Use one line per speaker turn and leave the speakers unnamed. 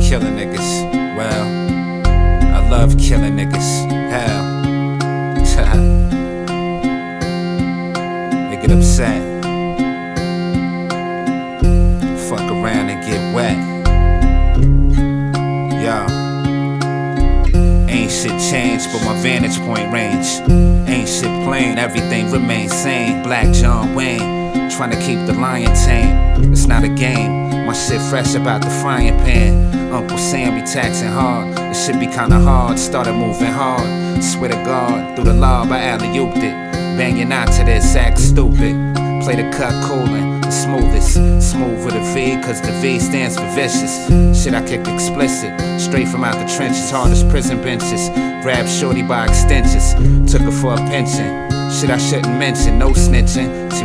killing niggas. Well, I love killing niggas. Hell, they get upset. Fuck around and get wet. Yo, ain't shit changed but my vantage point range. Ain't shit plain, everything remains same. Black John Wayne, trying to keep the lion tame. It's not a game, my shit fresh about the frying pan. Uncle Sam be taxing hard, this shit be kinda hard. Started moving hard, swear to God, through the law I alley-ooped it. Banging out to this, act stupid. Play the cut coolin', the smoothest. Smooth with a V, cause the V stands for vicious. Shit I kicked explicit, straight from out the trenches. Hard as prison benches, grabbed shorty by extensions. Took her for a pension, shit I shouldn't mention, no snitching. She